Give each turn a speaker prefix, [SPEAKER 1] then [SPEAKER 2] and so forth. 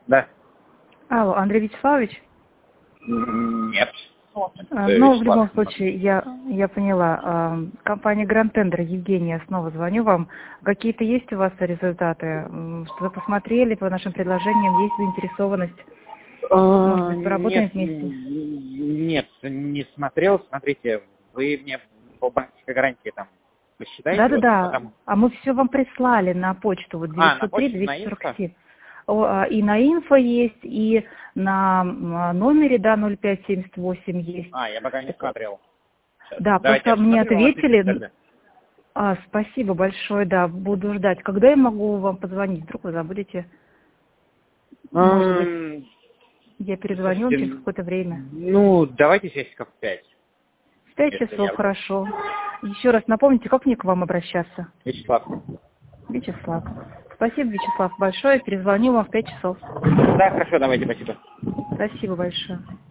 [SPEAKER 1] Да.
[SPEAKER 2] Алло, Андрей Вячеславович?
[SPEAKER 1] Нет.
[SPEAKER 2] Ну, в любом случае, я поняла. Компания Grand Tender, Евгения, снова звоню вам. Какие-то есть у вас результаты? Что вы посмотрели по нашим предложениям? Есть заинтересованность? Может быть, поработаем вместе?
[SPEAKER 1] Нет, не смотрел. Смотрите, вы мне по банковской гарантии там посчитаете?
[SPEAKER 2] Да-да-да.
[SPEAKER 1] Вот, потому...
[SPEAKER 2] А мы все вам прислали на почту. Вот
[SPEAKER 1] на почту,
[SPEAKER 2] 903-247. И на инфо есть, и на номере, да, 0578 есть.
[SPEAKER 1] Я пока не смотрел. Сейчас.
[SPEAKER 2] Да,
[SPEAKER 1] Давайте
[SPEAKER 2] просто мне ответили.
[SPEAKER 1] тогда.
[SPEAKER 2] Спасибо большое, да, буду ждать. Когда я могу вам позвонить? Вдруг вы забудете? Может быть, я перезвоню вам через какое-то время.
[SPEAKER 1] Ну, давайте часиков в 5.
[SPEAKER 2] В 5 часов, хорошо. Еще раз напомните, как мне к вам обращаться?
[SPEAKER 1] Вячеслав.
[SPEAKER 2] Вячеслав. Спасибо, Вячеслав, большое. Перезвоню вам в 5 часов.
[SPEAKER 1] Да, хорошо, давайте, спасибо.
[SPEAKER 2] Спасибо большое.